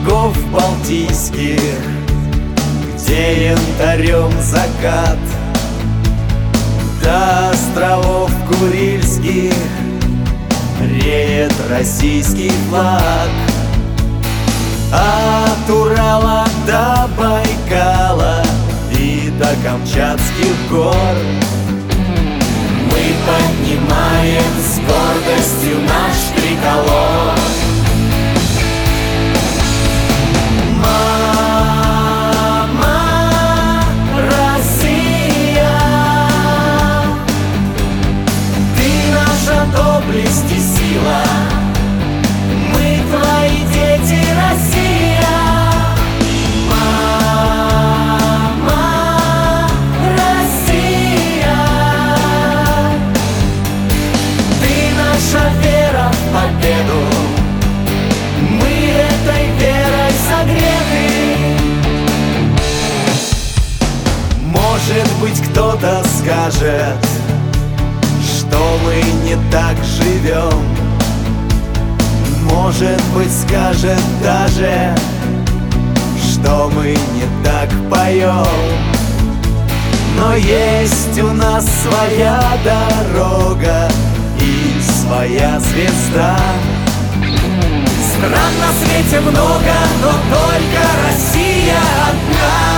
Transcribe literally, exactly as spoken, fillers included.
берегов балтийских, где янтарем закат, до островов Курильских реет российский флаг. От Урала до Байкала и до Камчатских гор мы поднимаем с гордостью наш триколор. Мама Россия, ты наша доблесть и сила, мы твои дети, Россия. Мама Россия, ты наша вера в победу, мы этой верой согреты. Может быть, кто-то скажет, что мы не так живем. Может быть, скажет даже, что мы не так поем. Но есть у нас своя дорога и своя звезда. Стран на свете много, но только Россия одна.